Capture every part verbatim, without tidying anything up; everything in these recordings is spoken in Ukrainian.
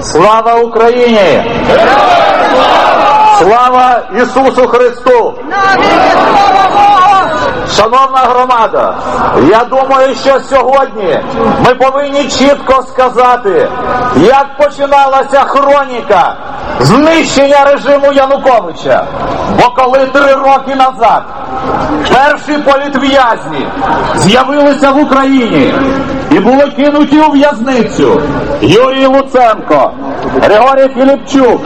Слава Україні! Слава Ісусу Христу! Шановна громада, я думаю, що сьогодні ми повинні чітко сказати, як починалася хроніка знищення режиму Януковича. Бо коли три роки назад перші політв'язні з'явилися в Україні і були кинуті у в'язницю Юрій Луценко, Григорій Філіпчук,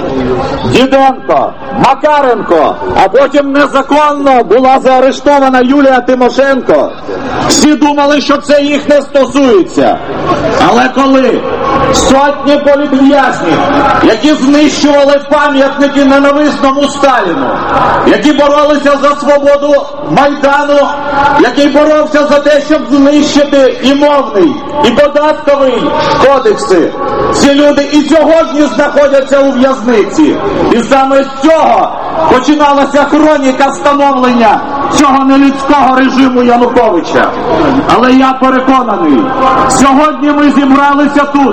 Діденко, Макаренко, а потім незаконно була заарештована Юлія Тимошенко, всі думали, що це їх не стосується. Але коли сотні політв'язнів, які знищували пам'ятники ненависному Сталіну, які боролися за свободу Майдану, який боровся за те, щоб знищити і мовний, і податковий кодекси, ці люди і сьогодні знаходяться у в'язниці. І саме з цього починалася хроніка становлення цього нелюдського режиму Януковича. Але я переконаний, сьогодні ми зібралися тут,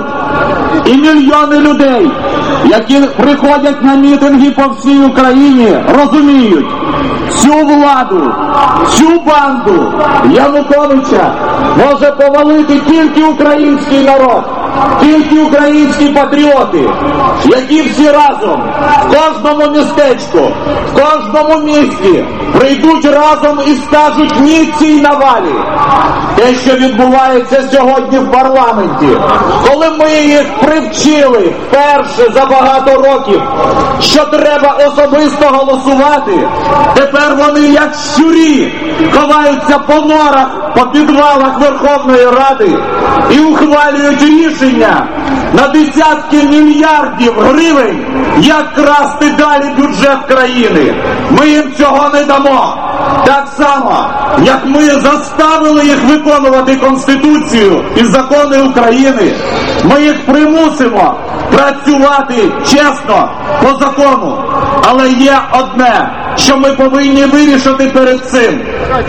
і мільйони людей, які приходять на мітинги по всій Україні, розуміють, цю владу, цю банду Януковича може повалити тільки український народ, тільки українські патріоти, які всі разом в кожному містечку, в кожному місті прийдуть разом і скажуть ні цій навалі. Те, що відбувається сьогодні в парламенті, коли ми їх привчили вперше за багато років, що треба особисто голосувати, тепер вони як щурі ховаються по норах, по підвалах Верховної Ради і ухвалюють рішення на десятки мільярдів гривень, як красти далі бюджет країни. Ми їм цього не дамо. Так само, як ми заставили їх виконувати Конституцію і закони України, ми їх примусимо працювати чесно, по закону. Але є одне, що ми повинні вирішити перед цим.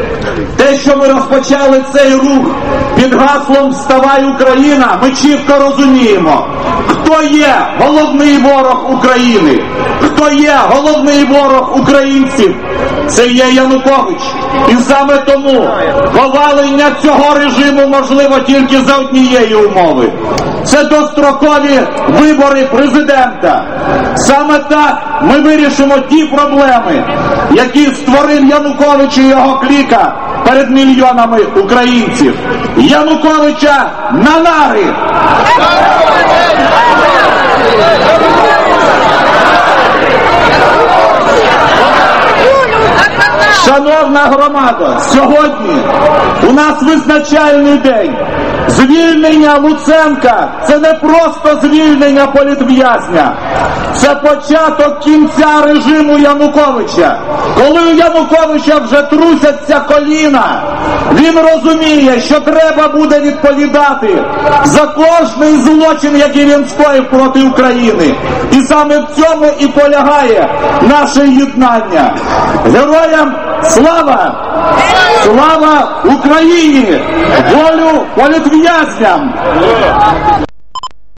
Те, що ми розпочали цей рух під гаслом «Вставай, Україна», ми чітко розуміємо, хто є головний ворог України, хто є головний ворог українців. Це є Янукович. І саме тому повалення цього режиму можливо тільки за однієї умови. Це дострокові вибори президента. Саме так ми вирішимо ті проблеми, які створив Янукович і його кліка перед мільйонами українців. Януковича на нари! Шановна громада, сьогодні у нас визначальний день. Звільнення Луценка – це не просто звільнення політв'язня. Це початок кінця режиму Януковича. Коли у Януковича вже трусяться коліна, він розуміє, що треба буде відповідати за кожний злочин, який він скоїв проти України. І саме в цьому і полягає наше єднання. Героям слава! Слава Україні! Волю політв'язням!